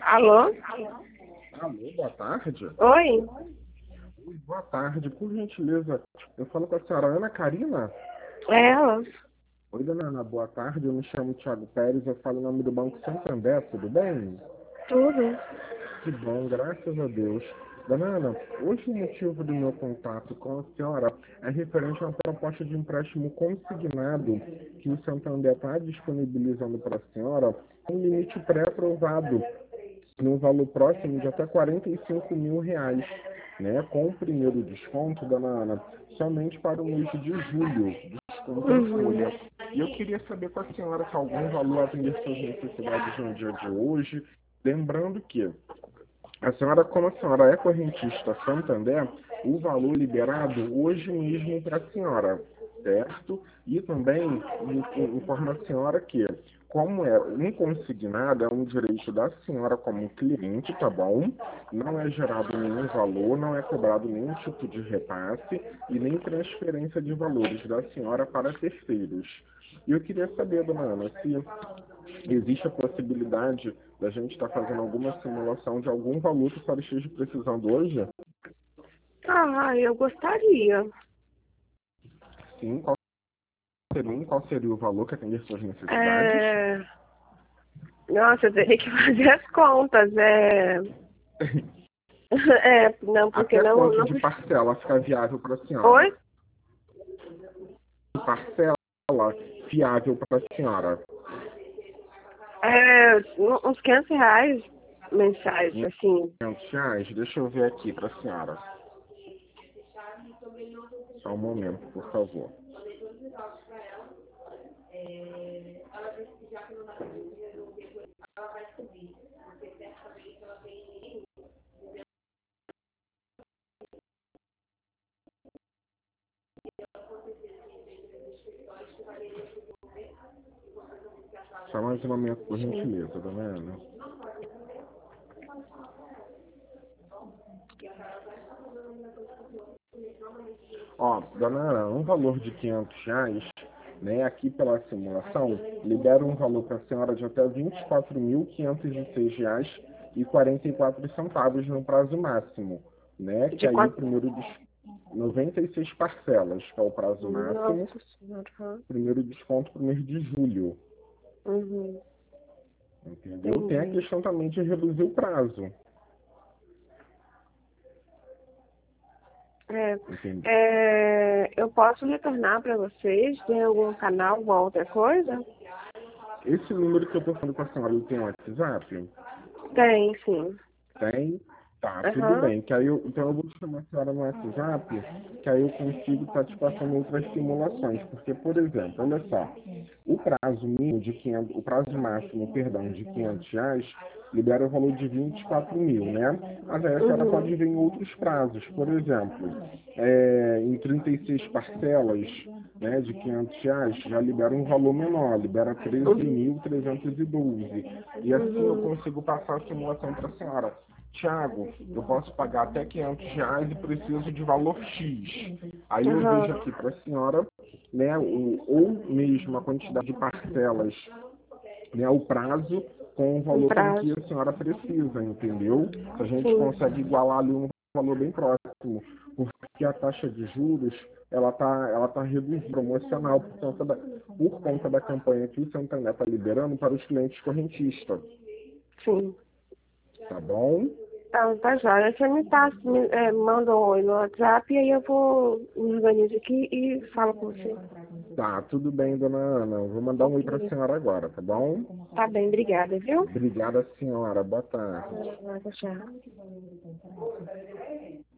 Alô? Alô, boa tarde. Oi? Oi, boa tarde, por gentileza. Eu falo com a senhora Ana Karina. É ela? Oi, dona Ana, boa tarde. Eu me chamo Thiago Pérez, eu falo em nome do Banco Santander, tudo bem? Tudo. Que bom, graças a Deus. Dona Ana, hoje o motivo do meu contato com a senhora é referente a uma proposta de empréstimo consignado que o Santander está disponibilizando para a senhora, com limite pré-aprovado, no valor próximo de até R$ 45.000, né? Com o primeiro desconto, dona Ana, somente para o mês de julho, desconto em Uhum. folha. E eu queria saber com a senhora se algum valor atender suas necessidades no dia de hoje. Lembrando que como a senhora é correntista Santander, o valor liberado hoje mesmo para a senhora, certo? E também informa a senhora que, como é um consignado, é um direito da senhora como cliente, tá bom? Não é gerado nenhum valor, não é cobrado nenhum tipo de repasse e nem transferência de valores da senhora para terceiros. E eu queria saber, dona Ana, se existe a possibilidade da gente estar fazendo alguma simulação de algum valor que a senhora esteja precisando hoje? Eu gostaria. Sim, qual seria o valor que atender suas necessidades? É... Nossa, eu teria que fazer as contas. Não, porque Até não, quanto não... de parcela fica viável para a senhora? Oi? Parcela viável para a senhora? Uns R$ 500 mensais, assim. R$ 500? Deixa eu ver aqui para a senhora. Só um momento, por favor. Só mais um momento, por Sim. gentileza, dona Ana. Ó, dona Ana, um valor de R$ 500, né, aqui pela simulação, libera um valor para a senhora de até R$ 24.506,44 no prazo máximo, né, que De aí o quanto? primeiro dos 96 parcelas, que é o prazo máximo, Nossa senhora. primeiro desconto para o mês de julho, Uhum. entendeu? Tem a Entendi. questão também de reduzir o prazo, É, entendeu? eu posso retornar para vocês? Tem algum canal, alguma outra coisa? Esse número que eu estou falando com a senhora, ele tem um WhatsApp? Tem, sim. Tem? Tá, tudo Aham. bem. Então eu vou chamar a senhora no WhatsApp, que aí eu consigo estar te passando outras simulações. Porque, por exemplo, olha só, o prazo mínimo de 500, o prazo máximo, perdão, de R$ 500 libera o valor de 24.000, né? Mas aí a senhora Uhum. pode ver em outros prazos. Por exemplo, em 36 parcelas, né, de R$ 500, já libera um valor menor, libera Uhum. 13.312. E assim eu Uhum. consigo passar a simulação para a senhora. Tiago, eu posso pagar até R$ 500 e preciso de valor X. Aí eu vejo Aham. aqui para a senhora, né, ou mesmo a quantidade de parcelas, né, o prazo com o Um valor com que prazo. a senhora precisa, entendeu? A gente Sim. consegue igualar ali um valor bem próximo, porque a taxa de juros ela tá reduzida, promocional por conta da campanha que o Santander está liberando para os clientes correntistas, Sim. tá bom? Tá jóia. Você manda um oi no WhatsApp e aí eu me organizo aqui e falo com você. Tá, tudo bem, dona Ana. Eu vou mandar um oi para a Ok. senhora agora, tá bom? Tá bem, obrigada, viu? Obrigada, senhora. Boa tarde. Tchau.